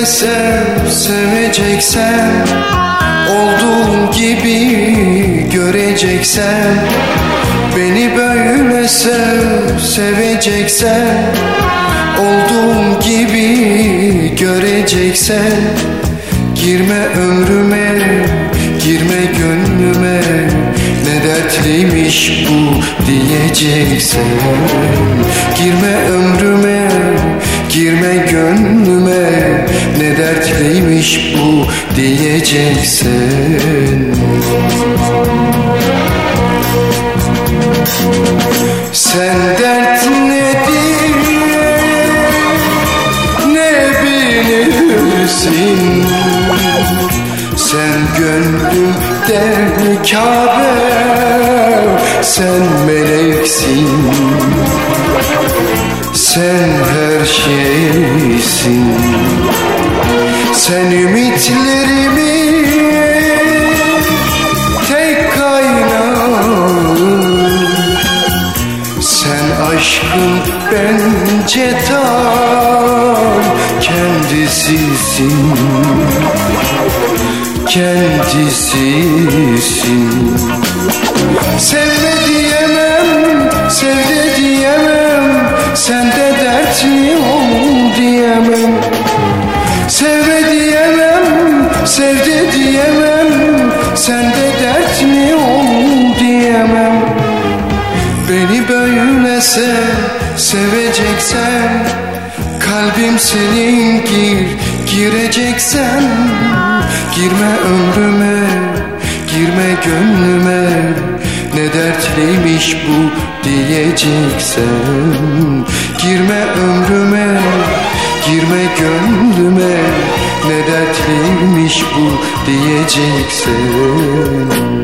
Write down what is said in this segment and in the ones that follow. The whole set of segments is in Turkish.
böyle seveceksen, olduğum gibi göreceksen, beni böyle seveceksen, olduğum gibi göreceksen, girme ömrüme, girme gönlüme, ne dertliymiş bu diyeceksen. Girme ömrüme, girme gönlüme, ne dertliymiş bu diyeceksen. Sen dert nedir ne bilirsin, sen gönlümden Kabe, sen meleksin, sen her şeysin. Sen ümitlerimi tek kaynağı, sen aşkın bence tam kendisisin, kendisisin. Sevme diyemem, sevde diyemem, sende dertli ol diyemem. Sevme diyemem, sevde diyemem, sende dertli ol diyemem. Beni böyle seveceksen, kalbim senin gireceksen, girme ömrüme, girme gönlüme, ne dertliymiş bu diyeceksen. Girme ömrüme, girme gönlüme, ne dertliymiş bu diyeceksen.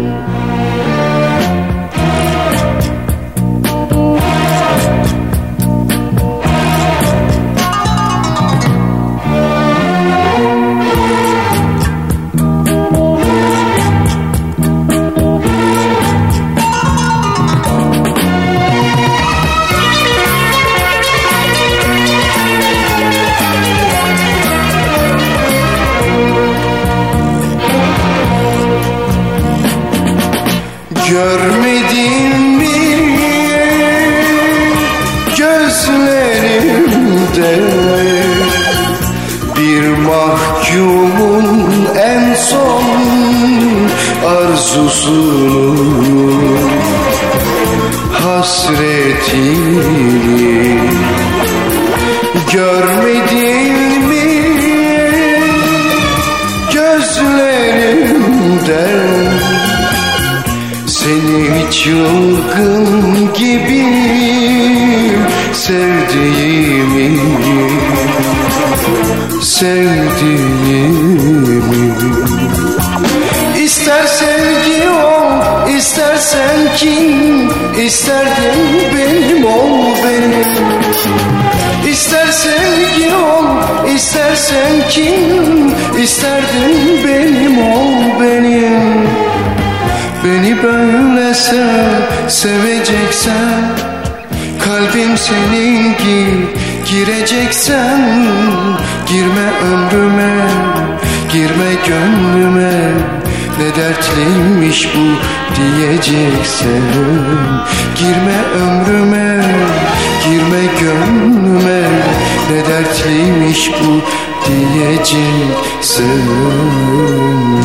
Görmedin mi gözlerimde bir mahkumun en son arzusunu, hasretini? Görmedin mi gözlerimde seni çılgın gibi sevdiğimi, sevdiğimi? İster sevgi ol, istersen kin, isterdin benim ol benim. İster sevgi ol, istersen kin, isterdin benim ol benim. Beni böyle seveceksen, kalbim senin gireceksen, girme ömrüme, girme gönlüme, ne dertliymiş bu diyeceksen. Girme ömrüme, girme gönlüme, ne dertliymiş bu diyeceksen.